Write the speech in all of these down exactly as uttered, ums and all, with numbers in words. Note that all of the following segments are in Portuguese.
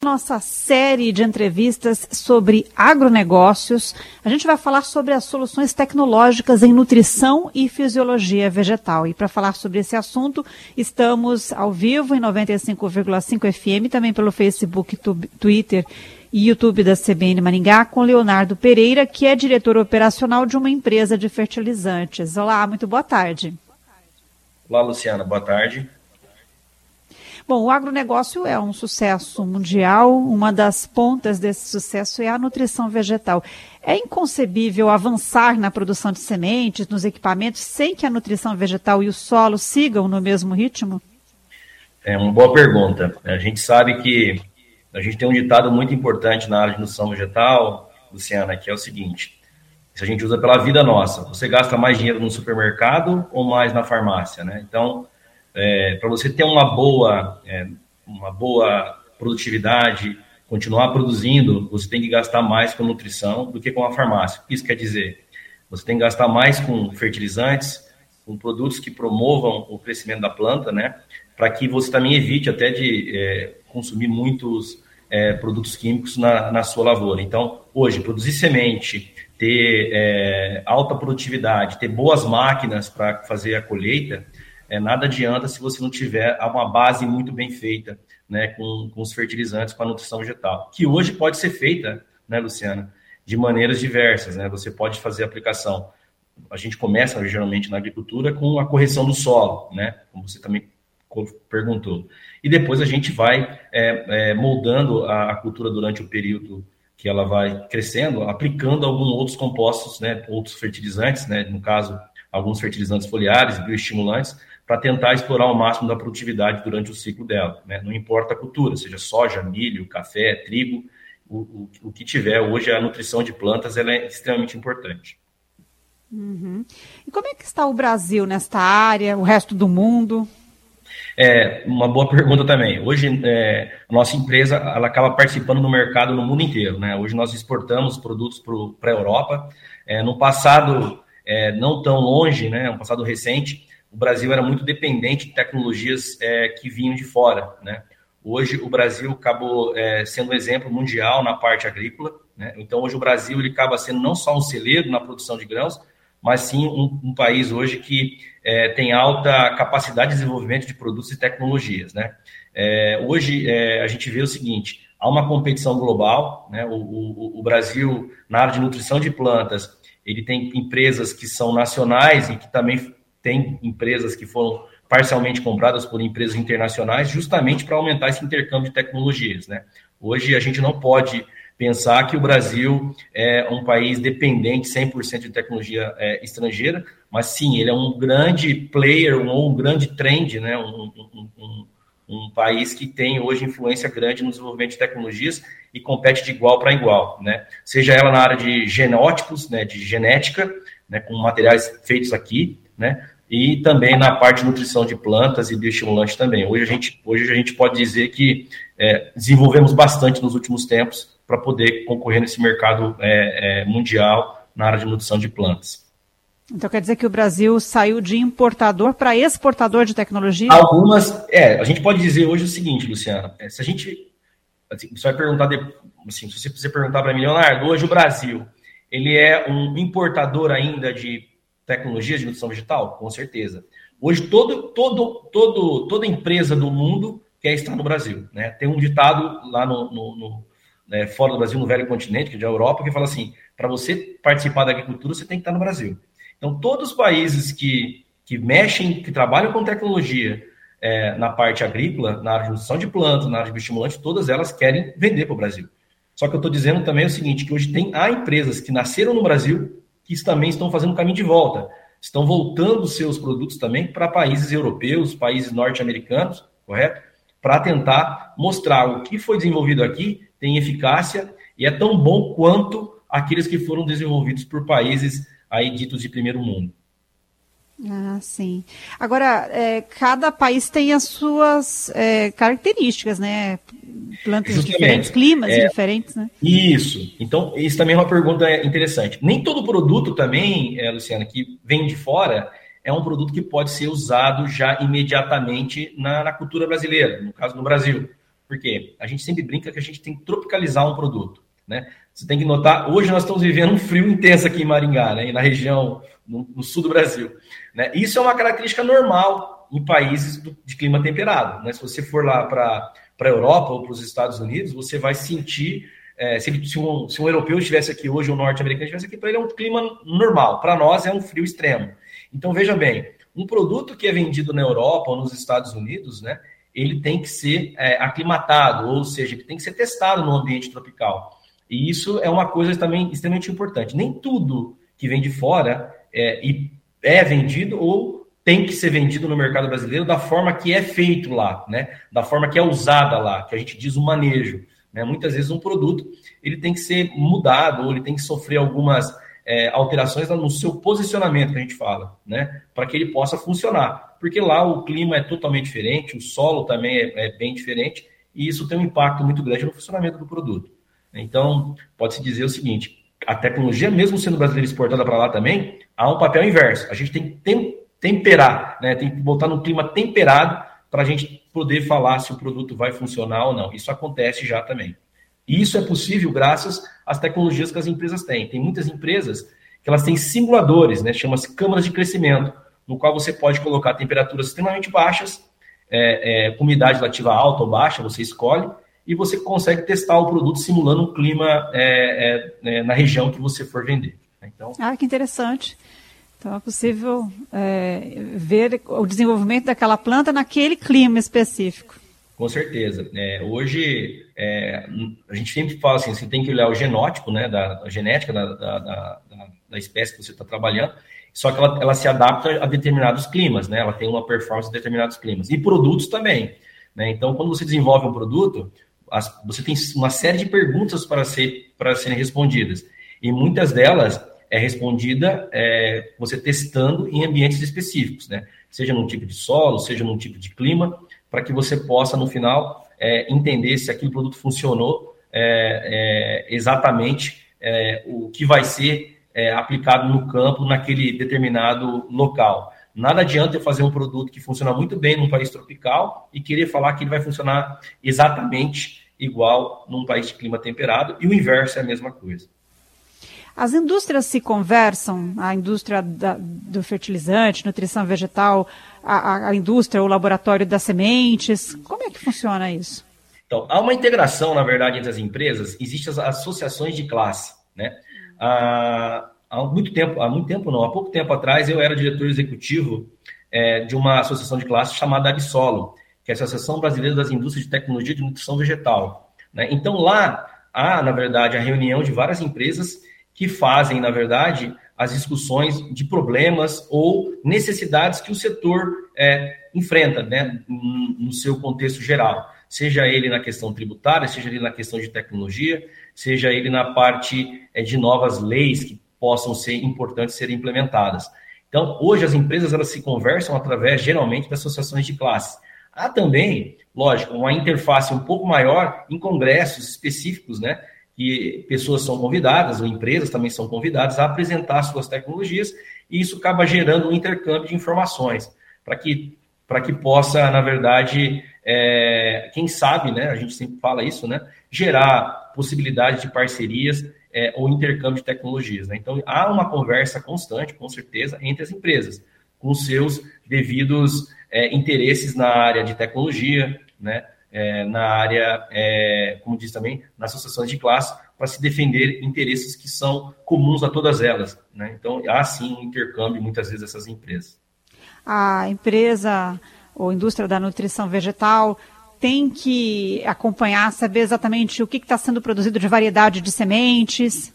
Nossa série de entrevistas sobre agronegócios, a gente vai falar sobre as soluções tecnológicas em nutrição e fisiologia vegetal. E para falar sobre esse assunto, estamos ao vivo em noventa e cinco vírgula cinco F M, também pelo Facebook, Twitter e YouTube da C B N Maringá, com Leonardo Pereira, que é diretor operacional de uma empresa de fertilizantes. Olá, muito boa tarde. Olá, Luciana, boa tarde. Bom, o agronegócio é um sucesso mundial, uma das pontas desse sucesso é a nutrição vegetal. É inconcebível avançar na produção de sementes, nos equipamentos, sem que a nutrição vegetal e o solo sigam no mesmo ritmo? É uma boa pergunta. A gente sabe que a gente tem um ditado muito importante na área de nutrição vegetal, Luciana, que é o seguinte: se a gente usa pela vida nossa, você gasta mais dinheiro no supermercado ou mais na farmácia, né? Então, É, para você ter uma boa, é, uma boa produtividade, continuar produzindo, você tem que gastar mais com nutrição do que com a farmácia. O que isso quer dizer? Você tem que gastar mais com fertilizantes, com produtos que promovam o crescimento da planta, né? Para que você também evite até de é, consumir muitos é, produtos químicos na, na sua lavoura. Então, hoje, produzir semente, ter é, alta produtividade, ter boas máquinas para fazer a colheita, É, nada adianta se você não tiver uma base muito bem feita, né, com, com os fertilizantes, com a nutrição vegetal, que hoje pode ser feita, né, Luciana, de maneiras diversas, né? Você pode fazer a aplicação. A gente começa geralmente na agricultura com a correção do solo, né, como você também perguntou, e depois a gente vai é, é, moldando a, a cultura durante o período que ela vai crescendo, aplicando alguns outros compostos, né, outros fertilizantes, né, no caso, alguns fertilizantes foliares, bioestimulantes, para tentar explorar o máximo da produtividade durante o ciclo dela, né? Não importa a cultura, seja soja, milho, café, trigo, o, o, o que tiver. Hoje a nutrição de plantas ela é extremamente importante. Uhum. E como é que está o Brasil nesta área, o resto do mundo? É uma boa pergunta também. Hoje é, a nossa empresa ela acaba participando do mercado no mundo inteiro, né? Hoje nós exportamos produtos para a Europa. É, no passado é, não tão longe, né? Um passado recente, o Brasil era muito dependente de tecnologias é, que vinham de fora, né? Hoje o Brasil acabou é, sendo um exemplo mundial na parte agrícola, né? Então hoje o Brasil ele acaba sendo não só um celeiro na produção de grãos, mas sim um, um país hoje que é, tem alta capacidade de desenvolvimento de produtos e tecnologias, né? É, hoje é, a gente vê o seguinte: há uma competição global, né? O, o, o Brasil, na área de nutrição de plantas, ele tem empresas que são nacionais e que também tem empresas que foram parcialmente compradas por empresas internacionais justamente para aumentar esse intercâmbio de tecnologias, né? Hoje a gente não pode pensar que o Brasil é um país dependente cem por cento de tecnologia é, estrangeira, mas sim, ele é um grande player, um, um grande trend, né? um, um, um, um país que tem hoje influência grande no desenvolvimento de tecnologias e compete de igual para igual, né? Seja ela na área de genótipos, né? De genética, né? Com materiais feitos aqui, né? E também na parte de nutrição de plantas e bioestimulante também. Hoje a gente, hoje a gente pode dizer que é, desenvolvemos bastante nos últimos tempos para poder concorrer nesse mercado é, é, mundial na área de nutrição de plantas. Então quer dizer que o Brasil saiu de importador para exportador de tecnologia? Algumas, é, a gente pode dizer hoje o seguinte, Luciana, é, se a gente, assim, você vai perguntar, de, assim, se você perguntar para mim, Leonardo, hoje o Brasil, ele é um importador ainda de tecnologias de nutrição vegetal? Com certeza. Hoje, todo, todo, todo, toda empresa do mundo quer estar no Brasil, né? Tem um ditado lá no, no, no né, fora do Brasil, no velho continente, que é da Europa, que fala assim: para você participar da agricultura, você tem que estar no Brasil. Então, todos os países que, que mexem, que trabalham com tecnologia é, na parte agrícola, na área de nutrição de plantas, na área de bioestimulante, todas elas querem vender para o Brasil. Só que eu estou dizendo também o seguinte, que hoje tem, há empresas que nasceram no Brasil que também estão fazendo o caminho de volta. Estão voltando seus produtos também para países europeus, países norte-americanos, correto? Para tentar mostrar o que foi desenvolvido aqui tem eficácia e é tão bom quanto aqueles que foram desenvolvidos por países aí ditos de primeiro mundo. Ah, sim. Agora, é, cada país tem as suas é, características, né? Plantas Justamente. diferentes, climas é, diferentes, né? Isso. Então, isso também é uma pergunta interessante. Nem todo produto também, é, Luciana, que vem de fora, é um produto que pode ser usado já imediatamente na, na cultura brasileira, no caso no Brasil. Porque a gente sempre brinca que a gente tem que tropicalizar um produto, né? Você tem que notar, hoje nós estamos vivendo um frio intenso aqui em Maringá, né? E na região, no, no sul do Brasil, né? Isso é uma característica normal em países do, de clima temperado, né? Se você for lá para a Europa ou para os Estados Unidos, você vai sentir, é, se, ele, se, um, se um europeu estivesse aqui hoje, um norte-americano estivesse aqui, para ele é um clima normal, para nós é um frio extremo. Então, veja bem, um produto que é vendido na Europa ou nos Estados Unidos, né? Ele tem que ser é, aclimatado, ou seja, ele tem que ser testado no ambiente tropical. E isso é uma coisa também extremamente importante. Nem tudo que vem de fora é, e é vendido ou tem que ser vendido no mercado brasileiro da forma que é feito lá, né? Da forma que é usada lá, que a gente diz o manejo, né? Muitas vezes um produto ele tem que ser mudado ou ele tem que sofrer algumas é, alterações no seu posicionamento, que a gente fala, né? Para que ele possa funcionar. Porque lá o clima é totalmente diferente, o solo também é, é bem diferente e isso tem um impacto muito grande no funcionamento do produto. Então, pode-se dizer o seguinte, a tecnologia, mesmo sendo brasileira exportada para lá também, há um papel inverso. A gente tem que temperar, né? Tem que botar num clima temperado para a gente poder falar se o produto vai funcionar ou não. Isso acontece já também. E isso é possível graças às tecnologias que as empresas têm. Tem muitas empresas que elas têm simuladores, né? Chama-se câmaras de crescimento, no qual você pode colocar temperaturas extremamente baixas, é, é, com umidade relativa alta ou baixa, você escolhe, e você consegue testar o produto simulando um clima é, é, é, na região que você for vender. Então, ah, que interessante. Então é possível é, ver o desenvolvimento daquela planta naquele clima específico. Com certeza. É, hoje, é, a gente sempre fala assim, você tem que olhar o genótipo, né, da, da genética da, da, da, da espécie que você está trabalhando, só que ela, ela se adapta a determinados climas, né? Ela tem uma performance em determinados climas. E produtos também, né? Então, quando você desenvolve um produto, as, você tem uma série de perguntas para, ser, para serem respondidas. E muitas delas é respondida é, você testando em ambientes específicos, né? Seja num tipo de solo, seja num tipo de clima, para que você possa, no final, é, entender se aquele produto funcionou é, é, exatamente é, o que vai ser é, aplicado no campo, naquele determinado local. Nada adianta eu fazer um produto que funciona muito bem num país tropical e querer falar que ele vai funcionar exatamente igual num país de clima temperado, e o inverso é a mesma coisa. As indústrias se conversam, a indústria da, do fertilizante, nutrição vegetal, a, a indústria, o laboratório das sementes, como é que funciona isso? Então, há uma integração, na verdade, entre as empresas, existem as associações de classe, né? Há, há muito tempo, há muito tempo não, há pouco tempo atrás eu era diretor executivo é, de uma associação de classe chamada AgSolo, que é a Associação Brasileira das Indústrias de Tecnologia de Nutrição Vegetal, né? Então, lá há, na verdade, a reunião de várias empresas que fazem, na verdade, as discussões de problemas ou necessidades que o setor é, enfrenta, né, no seu contexto geral. Seja ele na questão tributária, seja ele na questão de tecnologia, seja ele na parte é, de novas leis que possam ser importantes serem implementadas. Então, hoje as empresas elas se conversam através, geralmente, das associações de classe. Há também, lógico, uma interface um pouco maior em congressos específicos, né, que pessoas são convidadas, ou empresas também são convidadas a apresentar suas tecnologias, e isso acaba gerando um intercâmbio de informações, para que, para que possa, na verdade, é, quem sabe, né, a gente sempre fala isso, né, gerar possibilidade de parcerias é, ou intercâmbio de tecnologias, né? Então, há uma conversa constante, com certeza, entre as empresas, com seus devidos é, interesses na área de tecnologia, né, É, na área, é, como diz também, nas associações de classe, para se defender interesses que são comuns a todas elas, né? Então, há sim um intercâmbio, muitas vezes, dessas empresas. A empresa ou indústria da nutrição vegetal tem que acompanhar, saber exatamente o que está sendo produzido de variedade de sementes?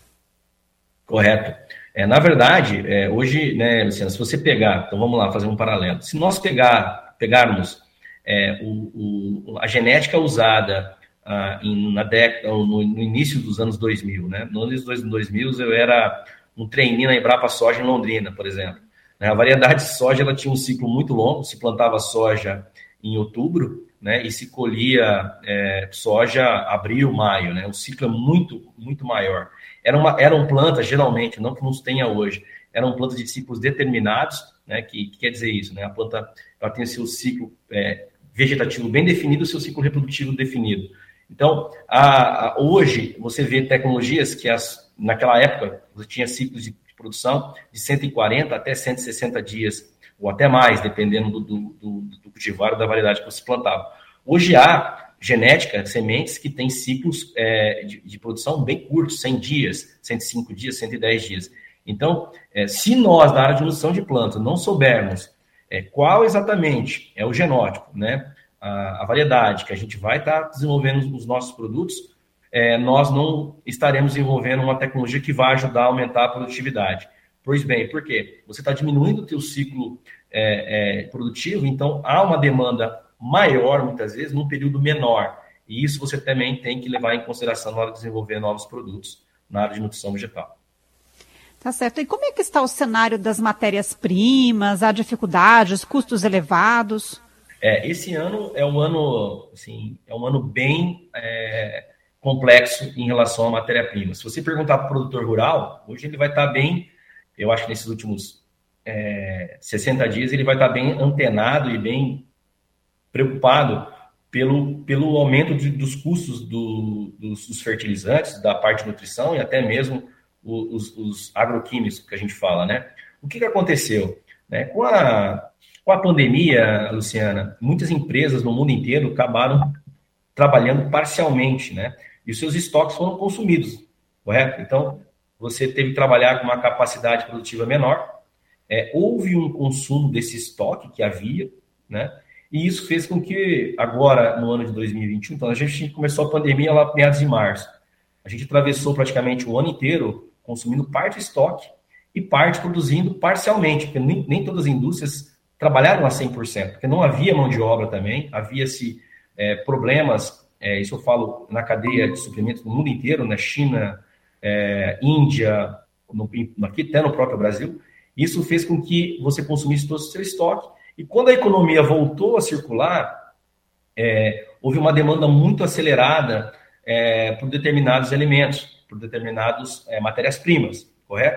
Correto. É, na verdade, é, hoje, né, Luciana, se você pegar, então vamos lá, fazer um paralelo. Se nós pegar, pegarmos É, o, o, a genética usada ah, em, na década, no, no início dos anos dois mil, né? No início dos dois mil eu era um trainee na Embrapa Soja em Londrina, por exemplo. A variedade de soja ela tinha um ciclo muito longo, se plantava soja em outubro, né? E se colhia é, soja abril, maio, né? O ciclo é muito, muito maior. Era uma, eram plantas, geralmente, não que não se tenha hoje, eram plantas de ciclos determinados, né? Que, que quer dizer isso, né? A planta ela tem o seu ciclo é, vegetativo bem definido, o seu ciclo reprodutivo definido. Então, a, a, hoje, você vê tecnologias que as, naquela época você tinha ciclos de produção de cento e quarenta até cento e sessenta dias, ou até mais, dependendo do, do, do, do cultivar ou da variedade que você plantava. Hoje há genética, sementes que têm ciclos é, de, de produção bem curtos, cem dias, cento e cinco dias, cento e dez dias. Então, é, se nós, da área de nutrição de plantas, não soubermos é, qual exatamente é o genótipo, né, a, a variedade que a gente vai estar tá desenvolvendo os nossos produtos, é, nós não estaremos desenvolvendo uma tecnologia que vai ajudar a aumentar a produtividade. Pois bem, por quê? Você está diminuindo o teu ciclo é, é, produtivo, então há uma demanda maior, muitas vezes, num período menor. E isso você também tem que levar em consideração na hora de desenvolver novos produtos na área de nutrição vegetal. Tá certo. E como é que está o cenário das matérias-primas, a dificuldades, custos elevados? É, esse ano é um ano, assim, é um ano bem é, complexo em relação à matéria-prima. Se você perguntar para o produtor rural, hoje ele vai estar bem, eu acho que nesses últimos é, sessenta dias ele vai estar bem antenado e bem preocupado pelo, pelo aumento de, dos custos do, dos, dos fertilizantes, da parte de nutrição e até mesmo os, os agroquímicos que a gente fala, né? O que, que aconteceu? Né? Com, a, com a pandemia, Luciana, muitas empresas no mundo inteiro acabaram trabalhando parcialmente, né? E os seus estoques foram consumidos, correto? Então, você teve que trabalhar com uma capacidade produtiva menor, é, houve um consumo desse estoque que havia, né? E isso fez com que, agora, no ano de dois mil e vinte e um, então a gente começou a pandemia lá em meados de março. A gente atravessou praticamente o ano inteiro consumindo parte estoque e parte produzindo parcialmente, porque nem, nem todas as indústrias trabalharam a cem por cento, porque não havia mão de obra também, havia-se é, problemas, é, isso eu falo na cadeia de suprimentos no mundo inteiro, na China, é, Índia, no, aqui até no próprio Brasil. Isso fez com que você consumisse todo o seu estoque. E quando a economia voltou a circular, é, houve uma demanda muito acelerada é, por determinados elementos, por determinadas é, matérias-primas, correto?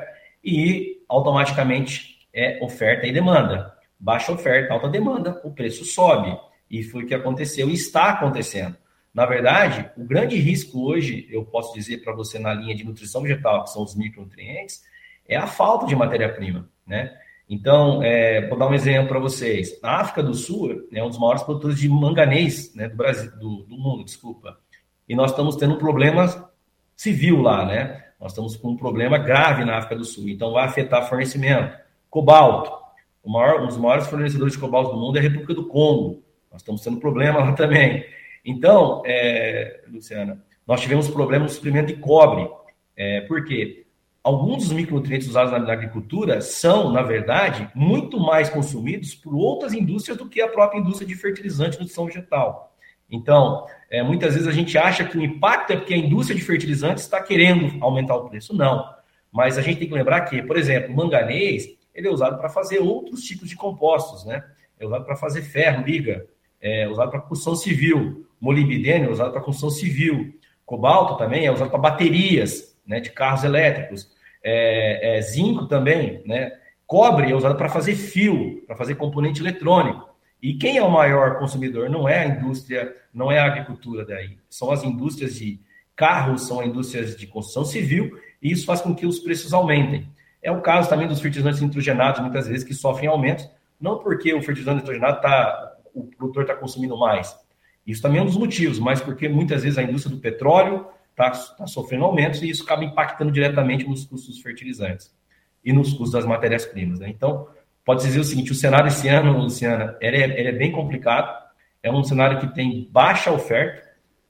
E automaticamente é oferta e demanda. Baixa oferta, alta demanda, o preço sobe. E foi o que aconteceu e está acontecendo. Na verdade, o grande risco hoje, eu posso dizer para você na linha de nutrição vegetal, que são os micronutrientes, é a falta de matéria-prima, né? Então, é, vou dar um exemplo para vocês. A África do Sul é um dos maiores produtores de manganês, né, do Brasil, do, do mundo, desculpa. E nós estamos tendo um problema civil lá, né? Nós estamos com um problema grave na África do Sul. Então, vai afetar fornecimento. Cobalto. O maior, um dos maiores fornecedores de cobalto do mundo é a República do Congo. Nós estamos tendo problema lá também. Então, é, Luciana, nós tivemos problema no suprimento de cobre. É, por quê? Alguns dos micronutrientes usados na agricultura são, na verdade, muito mais consumidos por outras indústrias do que a própria indústria de fertilizante e nutrição vegetal. Então, é, muitas vezes a gente acha que o impacto é porque a indústria de fertilizantes está querendo aumentar o preço. Não. Mas a gente tem que lembrar que, por exemplo, o manganês, ele é usado para fazer outros tipos de compostos, né? É usado para fazer ferro, liga, é usado para construção civil. Molibdênio é usado para construção civil. Cobalto também é usado para baterias, né, de carros elétricos. É, é, zinco também, né? Cobre é usado para fazer fio, para fazer componente eletrônico. E quem é o maior consumidor? Não é a indústria, não é a agricultura daí. São as indústrias de carros, são as indústrias de construção civil, e isso faz com que os preços aumentem. É o caso também dos fertilizantes nitrogenados, muitas vezes, que sofrem aumentos, não porque o fertilizante nitrogenado tá, o produtor está consumindo mais. Isso também é um dos motivos, mas porque muitas vezes a indústria do petróleo está tá sofrendo aumentos e isso acaba impactando diretamente nos custos dos fertilizantes e nos custos das matérias-primas, né? Então, pode dizer o seguinte, o cenário esse ano, Luciana, ele é, ele é bem complicado, é um cenário que tem baixa oferta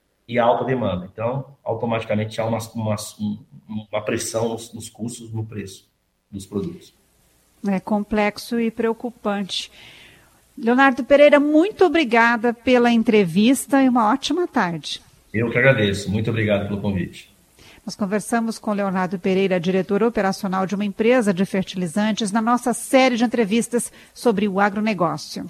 e alta demanda. Então, automaticamente há uma, uma, uma pressão nos, nos custos, no preço dos produtos. É complexo e preocupante. Leonardo Pereira, muito obrigada pela entrevista e uma ótima tarde. Eu que agradeço. Muito obrigado pelo convite. Nós conversamos com Leonardo Pereira, diretor operacional de uma empresa de fertilizantes, na nossa série de entrevistas sobre o agronegócio.